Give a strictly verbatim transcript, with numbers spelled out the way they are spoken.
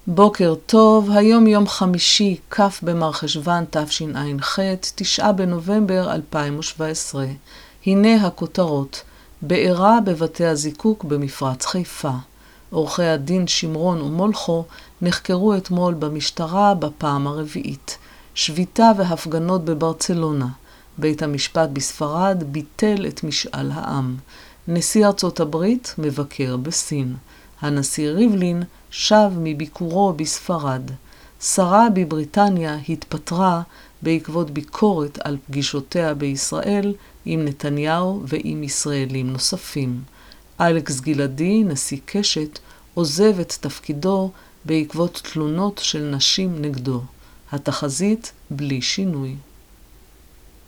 בוקר טוב, היום יום חמישי, כ' במרחשוון תשע"ח, תשעה בנובמבר אלפיים שבע עשרה. הנה הכותרות: בעירה בבתי הזיקוק במפרץ חיפה. עורכי הדין שמרון ומולכו נחקרו אתמול במשטרה בפעם הרביעית. שביתה והפגנות בברצלונה. בית המשפט בספרד ביטל את משאל העם. נשיא ארצות הברית מבקר בסין. הנשיא ריבלין שב מביקורו בספרד. שרה בבריטניה התפטרה בעקבות ביקורת על פגישותיה בישראל עם נתניהו ועם ישראלים נוספים. אלכס גלעדי, נשיא קשת, עוזב את תפקידו בעקבות תלונות של נשים נגדו. התחזית בלי שינוי.